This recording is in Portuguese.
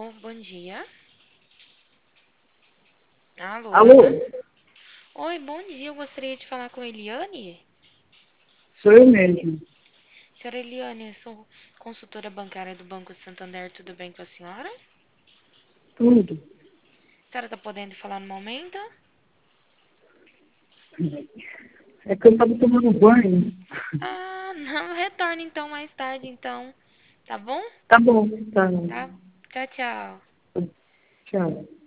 Alô, bom dia. Alô? Alô, Oi, bom dia. Eu gostaria de falar com a Eliane. sou eu mesmo. Senhora Eliane, eu sou consultora bancária do Banco Santander. Tudo bem com a senhora? Tudo. A senhora está podendo falar no momento? É que eu estava tomando banho. Ah, não. Retorne então mais tarde, então. Tá bom? Tá bom, tá. Tá? Tchau, tchau. Tchau.